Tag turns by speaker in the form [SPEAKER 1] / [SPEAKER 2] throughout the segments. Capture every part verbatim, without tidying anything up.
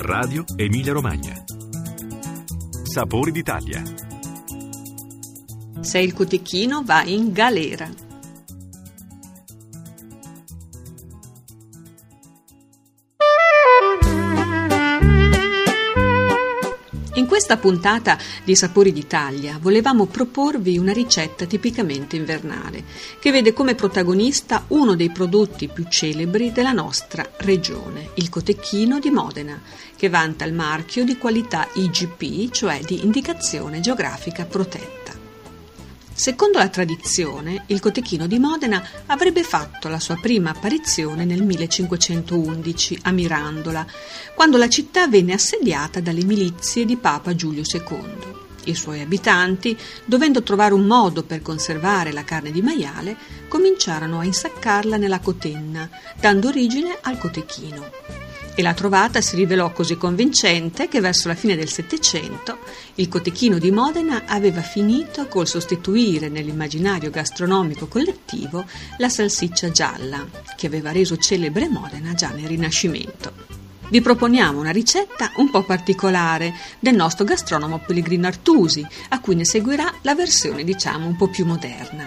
[SPEAKER 1] Radio Emilia Romagna. Sapori d'Italia.
[SPEAKER 2] Se il cotechino va in galera. In questa puntata di Sapori d'Italia volevamo proporvi una ricetta tipicamente invernale che vede come protagonista uno dei prodotti più celebri della nostra regione, il cotechino di Modena, che vanta il marchio di qualità I G P, cioè di indicazione geografica protetta. Secondo la tradizione, il cotechino di Modena avrebbe fatto la sua prima apparizione nel millecinquecentoundici a Mirandola, quando la città venne assediata dalle milizie di Papa Giulio secondo. I suoi abitanti, dovendo trovare un modo per conservare la carne di maiale, cominciarono a insaccarla nella cotenna, dando origine al cotechino. E la trovata si rivelò così convincente che verso la fine del Settecento il cotechino di Modena aveva finito col sostituire nell'immaginario gastronomico collettivo la salsiccia gialla, che aveva reso celebre Modena già nel Rinascimento. Vi proponiamo una ricetta un po' particolare del nostro gastronomo Pellegrino Artusi, a cui ne seguirà la versione diciamo un po' più moderna.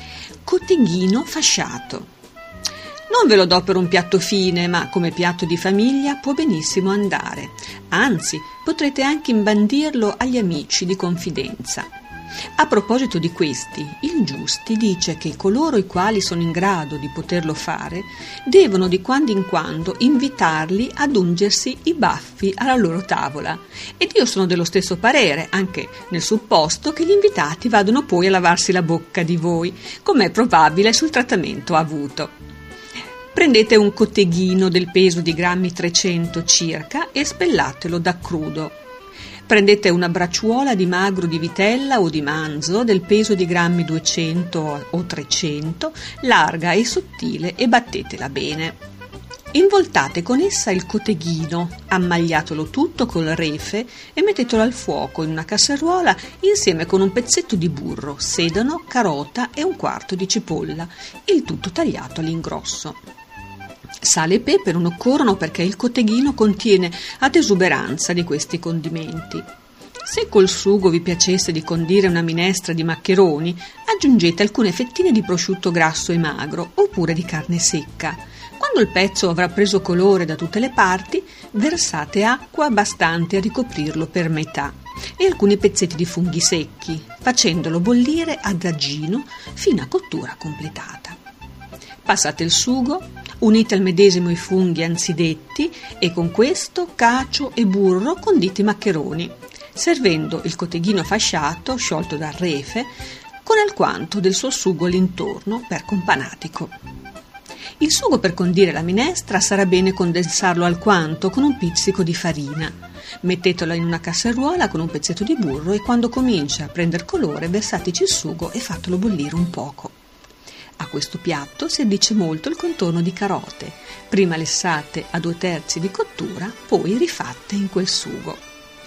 [SPEAKER 2] Coteghino fasciato. Non ve lo do per un piatto fine, ma come piatto di famiglia può benissimo andare. Anzi, potrete anche imbandirlo agli amici di confidenza. A proposito di questi, il Giusti dice che coloro i quali sono in grado di poterlo fare devono di quando in quando invitarli ad ungersi i baffi alla loro tavola. Ed io sono dello stesso parere, anche nel supposto che gli invitati vadano poi a lavarsi la bocca di voi, come è probabile sul trattamento avuto. Prendete un coteghino del peso di grammi trecento circa e spellatelo da crudo. Prendete una bracciuola di magro di vitella o di manzo del peso di grammi duecento o trecento, larga e sottile, e battetela bene. Involtate con essa il coteghino, ammagliatelo tutto col refe e mettetelo al fuoco in una casseruola insieme con un pezzetto di burro, sedano, carota e un quarto di cipolla, il tutto tagliato all'ingrosso. Sale e pepe non occorrono perché il coteghino contiene ad esuberanza di questi condimenti. Se col sugo vi piacesse di condire una minestra di maccheroni, aggiungete alcune fettine di prosciutto grasso e magro oppure di carne secca. Quando il pezzo avrà preso colore da tutte le parti, versate acqua bastante a ricoprirlo per metà e alcuni pezzetti di funghi secchi, facendolo bollire ad agino fino a cottura completata. Passate il sugo, unite al medesimo i funghi anzidetti e con questo cacio e burro condite i maccheroni, servendo il coteghino fasciato sciolto dal refe con alquanto del suo sugo all'intorno per companatico. Il sugo per condire la minestra sarà bene condensarlo alquanto con un pizzico di farina. Mettetelo in una casseruola con un pezzetto di burro e quando comincia a prendere colore versateci il sugo e fatelo bollire un poco. A questo piatto si addice molto il contorno di carote, prima lessate a due terzi di cottura, poi rifatte in quel sugo.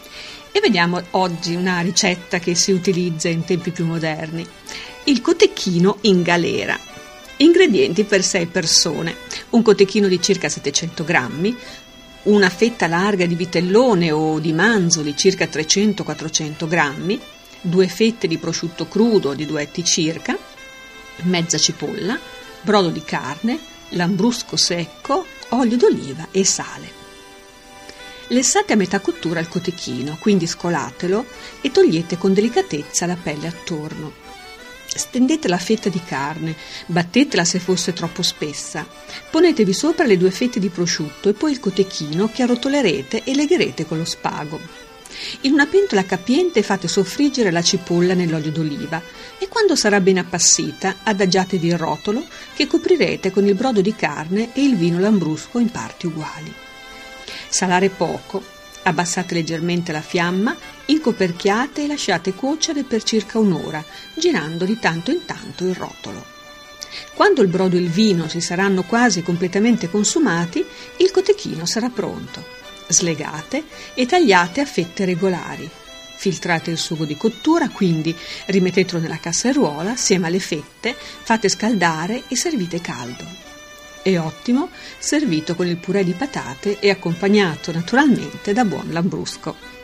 [SPEAKER 2] E vediamo oggi una ricetta che si utilizza in tempi più moderni, il cotechino in galera. Ingredienti per sei persone: un cotechino di circa settecento grammi, una fetta larga di vitellone o di manzoli circa trecento quattrocento grammi, due fette di prosciutto crudo di due etti circa, mezza cipolla, brodo di carne, lambrusco secco, olio d'oliva e sale. Lessate a metà cottura il cotechino, quindi scolatelo e togliete con delicatezza la pelle attorno. Stendete la fetta di carne, battetela se fosse troppo spessa, ponetevi sopra le due fette di prosciutto e poi il cotechino che arrotolerete e legherete con lo spago. In una pentola capiente fate soffriggere la cipolla nell'olio d'oliva e quando sarà ben appassita adagiatevi il rotolo che coprirete con il brodo di carne e il vino lambrusco in parti uguali. Salare poco, abbassate leggermente la fiamma, incoperchiate e lasciate cuocere per circa un'ora, girando di tanto in tanto il rotolo. Quando il brodo e il vino si saranno quasi completamente consumati, il cotechino sarà pronto. Slegate e tagliate a fette regolari. Filtrate il sugo di cottura, quindi rimettetelo nella casseruola assieme alle fette, fate scaldare e servite caldo. È ottimo servito con il purè di patate e accompagnato naturalmente da buon lambrusco.